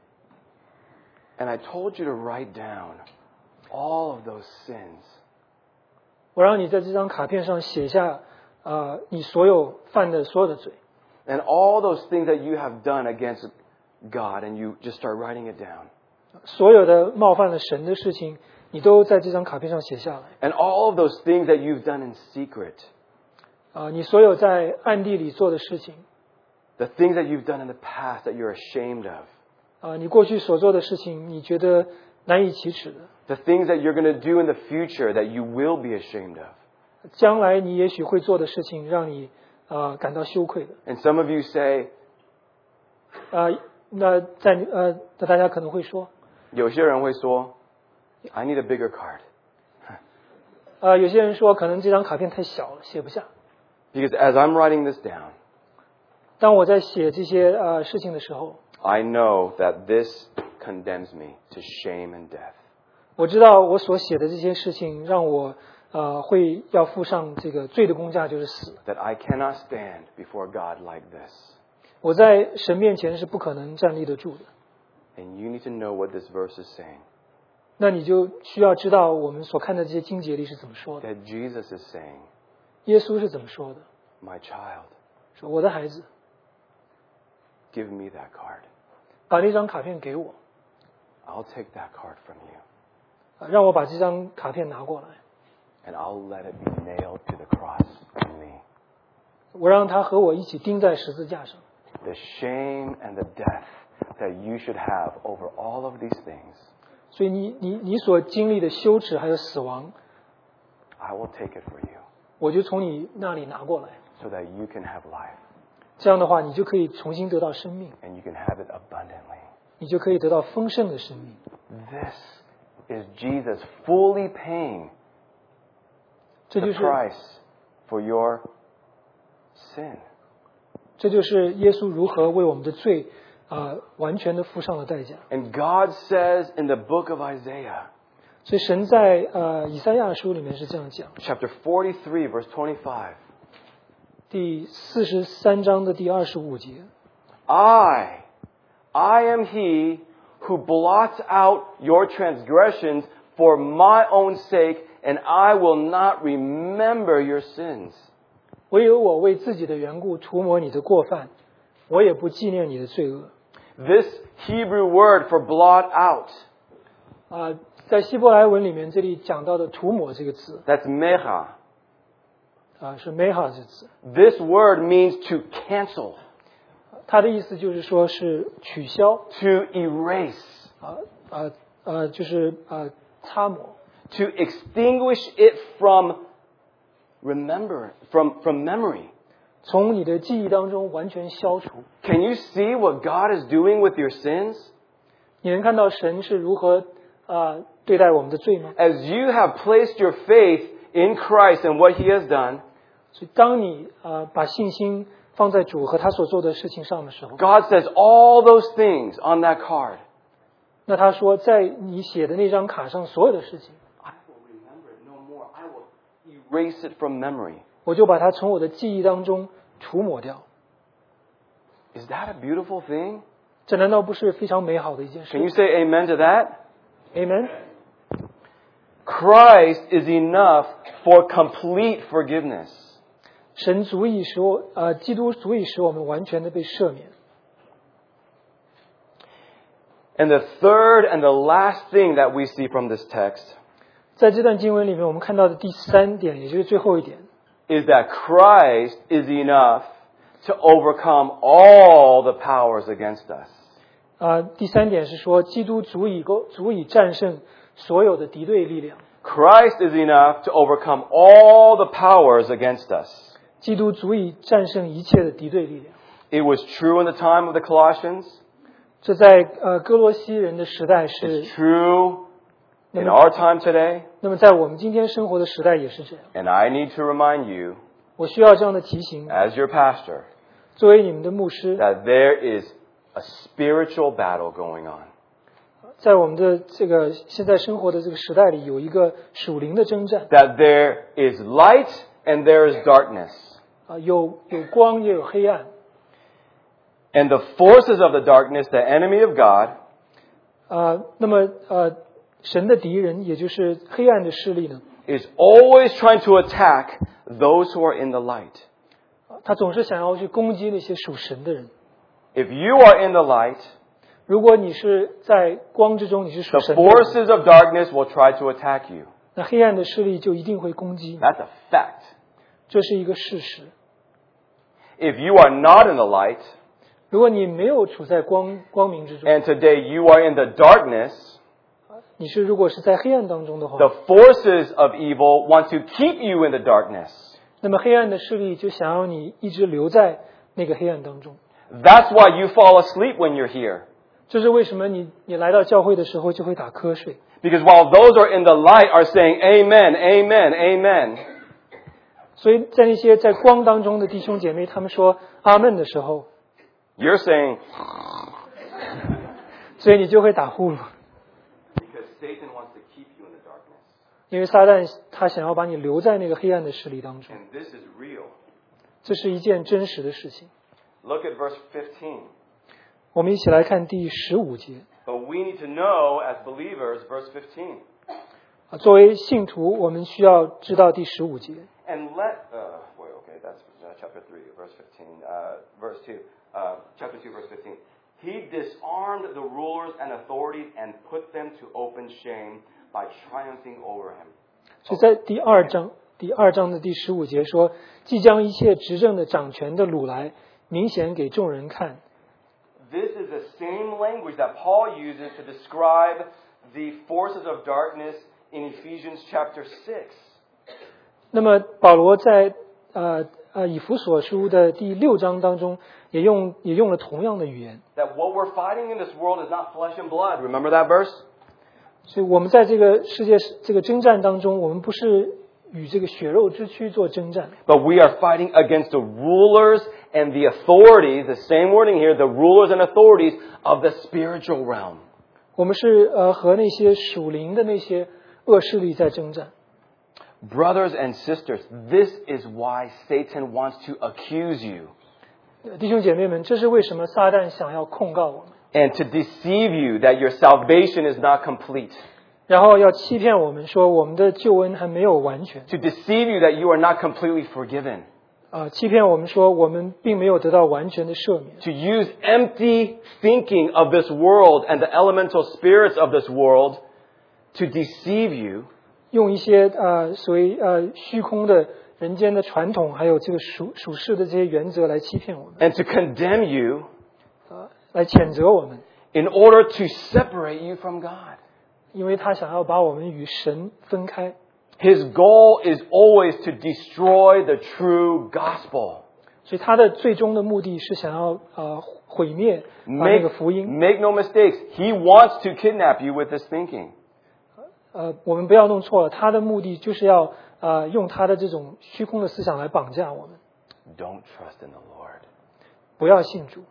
and I told you to write down all of those sins. 我让你在这张卡片上写下你所有犯的所有的罪， And all those things that you have done against God, and you just start writing it down. 所有的冒犯了神的事情，你都在这张卡片上写下来。 And all of those things that you've done in secret. 你所有在暗地里做的事情， The things that you've done in the past that you're ashamed of. 你过去所做的事情，你觉得难以启齿的， The things that you're going to do in the future that you will be ashamed of. 将来你也许会做的事情，让你感到羞愧的。 And some of you say, 那大家可能会说， 有些人会说, I need a bigger card. 有些人说可能这张卡片太小了，写不下。 Because as I'm writing this down, 当我在写这些事情的时候， I know that this condemns me to shame and death. 我知道我所写的这些事情让我要付上这个罪的工价，就是死。 That I cannot stand before God like this. 我在神面前是不可能站立得住的。 And you need to know what this verse is saying. 那你就需要知道我们所看的这些经节里是怎么说的。 That Jesus is saying, 耶稣是怎么说的？ my child, 说我的孩子， give me that card. 把那张卡片给我， I'll take that card from you. 让我把这张卡片拿过来。 And I'll let it be nailed to the cross in me. 我让他和我一起钉在十字架上。 The shame and the death that you should have over all of these things, 所以你所经历的羞耻还有死亡， I will take it for you 我就从你那里拿过来。 so that you can have life 这样的话，你就可以重新得到生命， and you can have it abundantly. 你就可以得到丰盛的生命。 This is Jesus fully paying 这 the 就是 price for your sin. 这就是耶稣如何为我们的罪完全的付上了代价。 And God says in the book of Isaiah, 所以神在以赛亚书里面是这样讲， chapter 43, verse 25, 第43章的第25节。 I am he who blots out your transgressions for my own sake, and I will not remember your sins. 唯有我为自己的缘故涂抹你的过犯，我也不纪念你的罪恶。 This Hebrew word for blot out, 在希伯来文里面，这里讲到的涂抹这个字 that's mecha. 是 meha 这字， This word means to cancel, 它的意思就是说是取消 to erase, 就是擦抹， to extinguish it from memory. 从你的记忆当中完全消除。 Can you see what God is doing with your sins? 你能看到神是如何对待我们的罪吗？ As you have placed your faith in Christ and what He has done, 所以当你把信心放在主和他所做的事情上的时候， God says all those things on that card. 那他说在你写的那张卡上所有的事情， I will remember it no more. I will erase it from memory. 我就把它从我的记忆当中涂抹掉。 Is that a beautiful thing? 这难道不是非常美好的一件事 Can you say amen to that? ？Amen。 Christ is enough for complete forgiveness. 神足以使基督足以使我们完全的被赦免。 And the third and the last thing that we see from this text 在这段经文里面，我们看到的第三点，也就是最后一点， is that Christ is enough to overcome all the powers against us. 第三点是说，基督足以战胜所有的敌对力量。 Christ is enough to overcome all the powers against us. 基督足以战胜一切的敌对力量。 It was true in the time of the Colossians. 这在哥罗西人的时代 It's 是， true in our time today. 那么在我们今天生活的时代也是这样。 And I need to remind you, 我需要这样的提醒， as your pastor, 作为你们的牧师， that there is a spiritual battle going on. 在我们的这个现在生活的这个时代里，有一个属灵的征战， That there is light and there is darkness. 有光也有黑暗。 And the forces of the darkness, the enemy of God, 那么神的敌人，也就是黑暗的势力呢， is always trying to attack those who are in the light. 他总是想要去攻击那些属神的人。 If you are in the light, 如果你是在光之中，你是属 the 神的人， forces of darkness will try to attack you. 那黑暗的势力就一定会攻击你， That's a fact. 这是一个事实。 If you are not in the light, 如果你没有处在光明之中， and today you are in the darkness, 你如果是在黑暗当中的话， the forces of evil want to keep you in the darkness. 那么黑暗的势力就想要你一直留在那个黑暗当中。 That's why you fall asleep when you're here. 这是为什么你来到教会的时候就会打瞌睡， Because while those are in the light are saying amen, amen, amen, 所以在那些在光当中的弟兄姐妹，他们说阿门的时候， you're saying, 所以你就会打呼噜， because Satan wants to keep you in the darkness. 因为撒旦他想要把你留在那个黑暗的势力当中， And this is real. 这是一件真实的事情。 Look at verse 15. 我们一起来看第15节。 But we need to know as believers, verse 15. 作为信徒，我们需要知道第15节。 And that's chapter 3, verse 15, verse 2, chapter 2, verse 15. He disarmed the rulers and authorities and put them to open shame by triumphing over him. 所以在第二章的第15节说，即将一切执政的掌权的掳来，明显给众人看。 This is the same language that Paul uses to describe the forces of darkness in Ephesians chapter 6. 那么保罗在以弗所书的第6章当中也用了同样的语言。 That what we're fighting in this world is not flesh and blood. Remember that verse? 所以我们在这个世界这个征战当中，我们不是与这个血肉之躯做征战。 But we are fighting against the rulers and the authorities, the same wording here, the rulers and authorities of the spiritual realm. 我们是和那些属灵的那些恶势力在征战。 Brothers and sisters, this is why Satan wants to accuse you. 弟兄姐妹们，这是为什么撒旦想要控告我们， And to deceive you that your salvation is not complete. 然后要欺骗我们说我们的救恩还没有完全， To deceive you that you are not completely forgiven. 欺骗我们说我们并没有得到完全的赦免， To use empty thinking of this world and the elemental spirits of this world to deceive you. 用一些所谓虚空的人间的传统，还有这个属世的这些原则来欺骗我们， And to condemn you 来谴责我们， in order to separate you from God. 因为他想要把我们与神分开。 His goal is always to destroy the true gospel. 所以他的最终的目的是想要毁灭把那个福音。 Make no mistakes. He wants to kidnap you with this thinking. 我们不要弄错了，他的目的就是要用他的这种虚空的思想来绑架我们。 Don't trust in the Lord. 不要信主，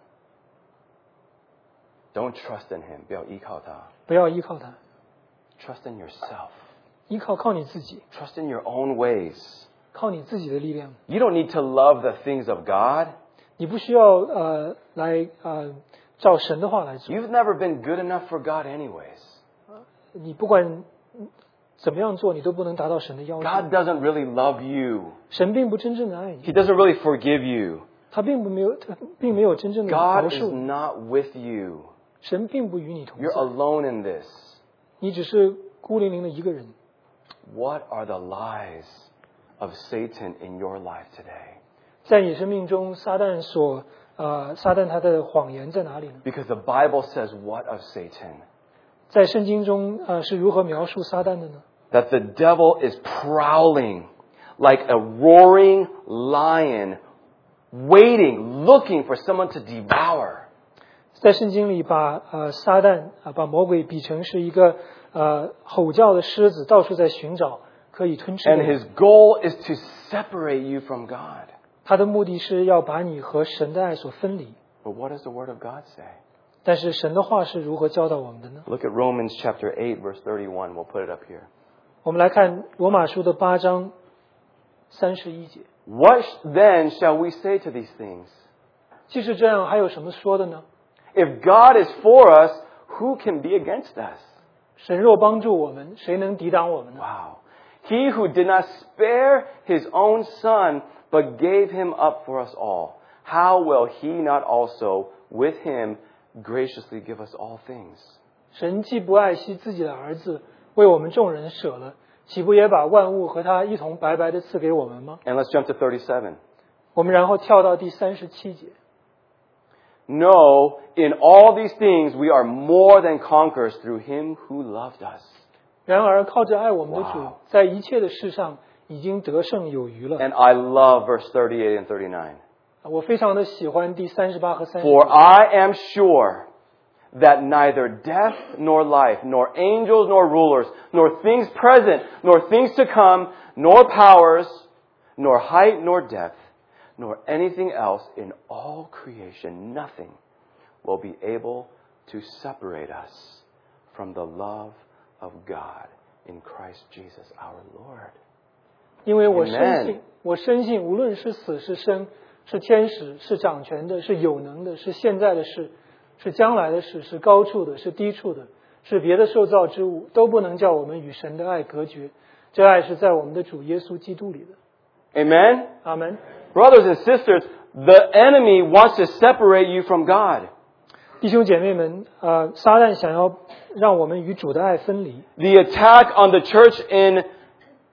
Don't trust in Him. 不要依靠他。 不要依靠他， Trust in yourself. 靠你自己， Trust in your own ways. 靠你自己的力量。 You don't need to love the things of God. 你不需要来照神的话来做。 You've never been good enough for God anyways. 你不管怎么样做，你都不能达到神的要求。 God doesn't really love you. 神并不真正的爱你， He doesn't really forgive you. 他并没有真正的饶 God is 恕你， not with you. 神并不与你同 You're 在， alone in this. 你只是孤零零的一个人。 What are the lies of Satan in your life today? 在你生命中，撒旦他的谎言在哪里呢？ Because the Bible says what of Satan? 在圣经中是如何描述撒旦的呢？ That the devil is prowling like a roaring lion, waiting, looking for someone to devour. 在圣经里把撒旦把魔鬼比成是一个吼叫的狮子，到处在寻找可以吞吃的 And 人。 his goal is to separate you from God. 他的目的是要把你和神的爱所分离。 But what does the Word of God say? 但是神的话是如何教导我们的呢？ Look at Romans chapter 8, verse 31. We'll put it up here. 我们来看罗马书的8章31节。 What then shall we say to these things? 既是这样，还有什么说的呢？ If God is for us, who can be against us? 神若帮助我们，谁能抵挡我们呢？ Wow. He who did not spare his own son, but gave him up for us all, how will he not also with him graciously give us all things? 神既不爱惜自己的儿子，为我们众人舍了，岂不也把万物和他一同白白的赐给我们吗？ And let's jump to 37. 我们然后跳到第37节。 No, in all these things we are more than conquerors through him who loved us. 然而靠着爱我们的主 Wow 在一切的事上已经得胜有余了。 And I love verse 38 and 39. 我非常的喜欢第38和 For 39。 I am sure that neither death nor life, nor angels nor rulers, nor things present, nor things to come, nor powers, nor height nor depth, nor anything else in all creation, nothing will be able to separate us from the love of God in Christ Jesus our Lord. 因为我 Amen 深信，无论是死是生，是天使，是掌权的，是有能的，是现在的事，是将来的事，是高处的，是低处的，是别的受造之物，都不能叫我们与神的爱隔绝。这爱是在我们的主耶稣基督里的。 Amen? 阿门。 Brothers and sisters, the enemy wants to separate you from God. 弟兄姐妹们，撒旦想要让我们与主的爱分离。 The attack on the church in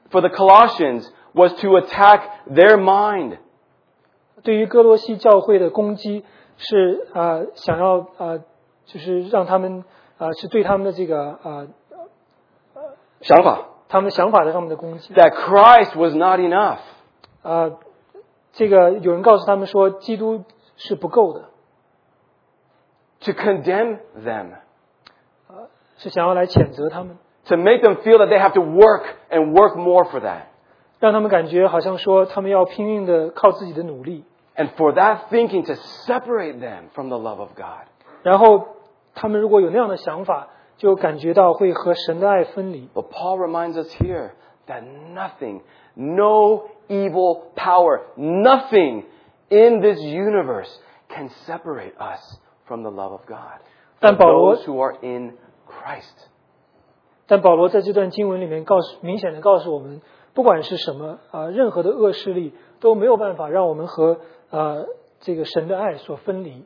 for the Colossians was to attack their mind. 对于哥罗西教会的攻击是想要就是让他们是对他们的这个想法他们想法的上面的攻击。 that Christ was not enough. 这个有人告诉他们说基督是不够的， To condemn them. 是想要来谴责他们， To make them feel that they have to work and work more for that. 让他们感觉好像说他们要拼命的靠自己的努力， And for that thinking to separate them from the love of God. 然后他们如果有那样的想法，就感觉到会和神的爱分离。 But Paul reminds us here that nothing, no evil power, nothing in this universe can separate us from the love of God. For 但保罗 those who are in Christ. 但保罗在这段经文里面明显的告诉我们，不管是什么任何的恶势力都没有办法让我们和这个神的爱所分离。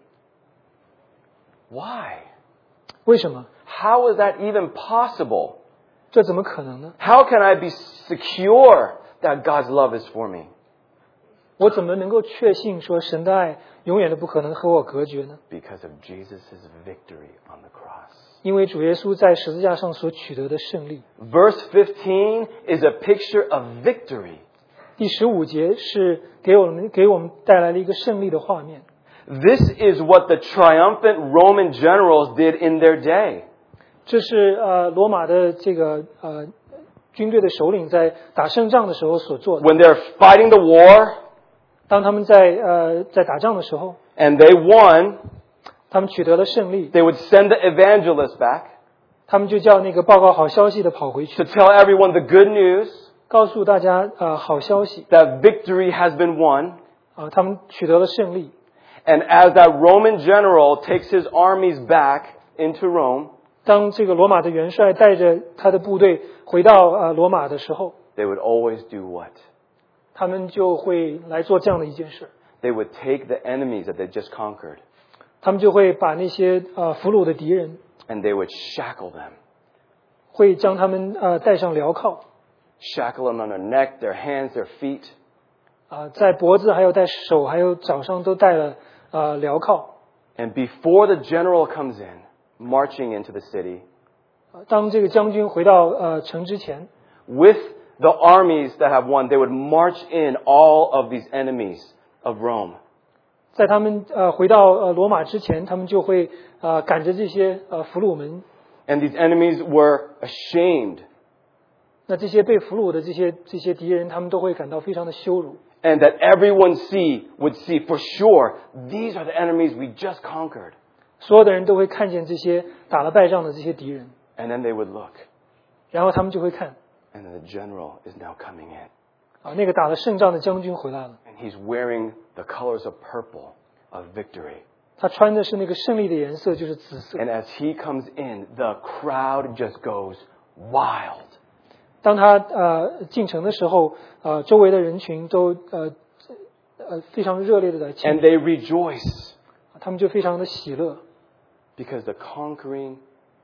Why? 为什么？ How is that even possible? 这怎么可能呢？ How can I be secure that God's love is for me? 我怎么能够确信说神的爱永远都不可能和我隔绝呢？ Because of Jesus' victory on the cross. 因为主耶稣在十字架上所取得的胜利。 Verse 15 is a picture of victory. 第15节是给我们带来了一个胜利的画面。 This is what the triumphant Roman generals did in their day. 这是罗马的这个军队的首领在打胜仗的时候所做的。 When they're fighting the war 当他们在打仗的时候， and they won, 他们取得了胜利， they would send the evangelists back 他们就叫那个报告好消息的跑回 to 去， tell everyone the good news 告诉大家好消息 that victory has been won. 他们取得了胜利。 And as that Roman general takes his armies back into Rome, 当这个罗马的元帅带着他的部队回到罗马的时候， they would always do what? 他们就会来做这样的一件事， They would take the enemies that they just conquered 他们就会把那些俘虏的敌人， and they would shackle them. 会将他们戴上镣铐， Shackle them on their neck, their hands, their feet. 在脖子还有在手还有脚上都戴了镣铐。 And before the general comes in, marching into the city, 当这个将军回到城之前， with the armies that have won, they would march in all of these enemies of Rome. 在他们回到罗马之前，他们就会赶着这些俘虏们。 And these enemies were ashamed. 那这些被俘虏的这些敌人，他们都会感到非常的羞辱。 And that everyone would see for sure, these are the enemies we just conquered. 所有的人都会看见这些打了败仗的这些敌人， And then they would look, 然后他们就会看 and the general is now coming in. 那个打了胜仗的将军回来了， And he's wearing the colors of purple of victory. 他穿的是那个胜利的颜色，就是紫色。 And as he comes in, the crowd just goes wild. 当他进城的时候，周围的人群都非常热烈的来庆 And they rejoice 他们就非常的喜乐， because the conquering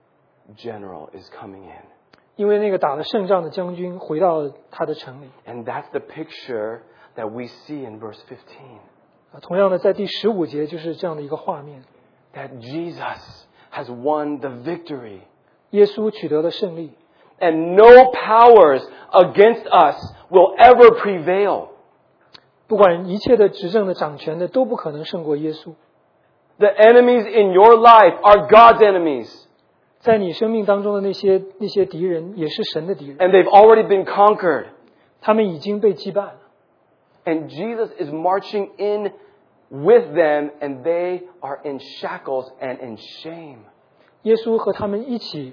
general is coming in. 因为那个打了胜仗的将军回到了他的城里。 And that's the picture that we see in verse 15. 同样的，在第15节就是这样的一个画面， That Jesus has won the victory. 耶稣取得了胜利， And no powers against us will ever prevail. 不管一切的执政的掌权的都不可能胜过耶稣。 The enemies in your life are God's enemies. 在你生命当中的那些敌人也是神的敌人， And they've already been conquered. 他们已经被击败了。 And Jesus is marching in with them, and they are in shackles and in shame. 耶稣和他们一起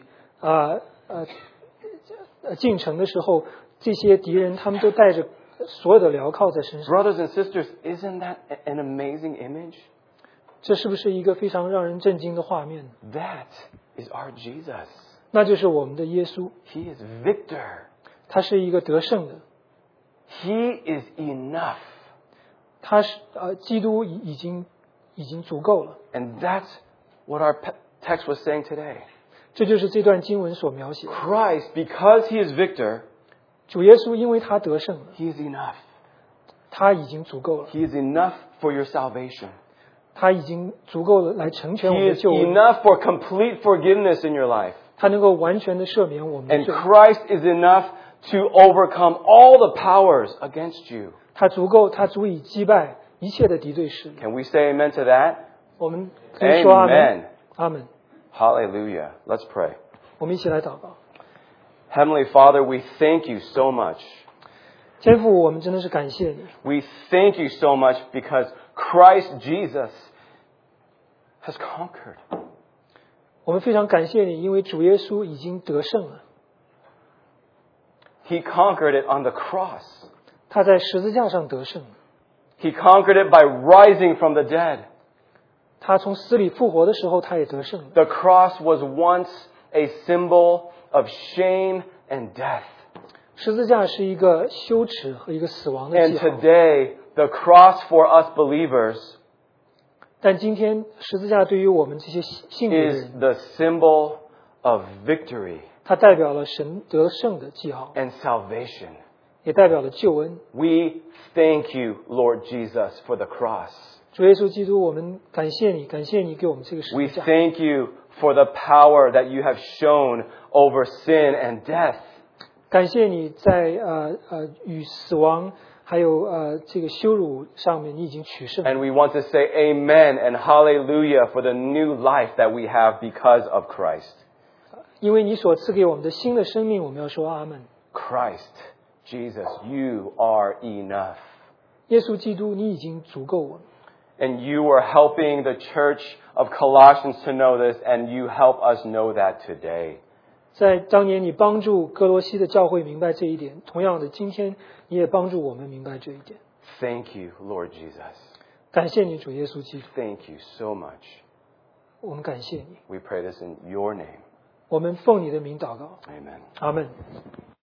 进城的时候，这些敌人他们都带着所有的镣铐在身上。 Brothers and sisters, isn't that an amazing image? 这是不是一个非常让人震惊的画面？ That is our Jesus. 那就是我们的耶稣， He is victor. 他是一个得胜的， He is enough. 他是基督已经足够了。 And that's what our text was saying today. 这就是这段经文所描写的。 Christ, because he is victor, 主耶稣因为他得胜了， He is enough. 他已经足够了， He is enough for your salvation. 他已经足够了来成全我 He 们的 is 救恩， enough for complete forgiveness in your life. 他能够完全的赦免我们的 And 罪， Christ is enough to overcome all the powers against you. 他足以击败一切的敌对势力。 Can we say amen to that? 我们可以说阿 Amen. 门，阿门。 Hallelujah. Let's pray. 我们一起来祷告。 Heavenly Father, we thank you so much. 天父，我们真的是感谢你， We thank you so much because Christ Jesus has conquered. 我们非常感谢你，因为主耶稣已经得胜了， He conquered it on the cross. 他在十字架上得胜了， He conquered it by rising from the dead. 他从死里复活的时候，他也得胜了。 The cross was once a symbol of shame and death. 十字架是一个羞耻和一个死亡的 And 记号， today, the cross for us believers 但今天十字架对于我们这些信主的 is 人， the symbol of victory 它代表了神得胜的记号， and salvation. 也代表了救恩。 We thank you, Lord Jesus, for the cross. 主耶稣基督，我们感谢你，感谢你给我们这个十 We 字架， thank you for the power that you have shown over sin and death. 感谢你在与死亡还有这个羞辱上面，你已经取胜。 And we want to say amen and hallelujah for the new life that we have because of Christ. 因为你所赐给我们的新的生命，我们要说阿门。 Christ, Jesus, you are enough. 耶稣基督，你已经足够我们。 And you are helping the church of Colossians to know this, and you help us know that today. 在当年你帮助哥罗西的教会明白这一点，同样的，今天你也帮助我们明白这一点。 Thank you, Lord Jesus. 感谢你，主耶稣基督， Thank you so much. 我们感谢你， We pray this in your name. 我们奉你的名祷告， Amen. 阿门。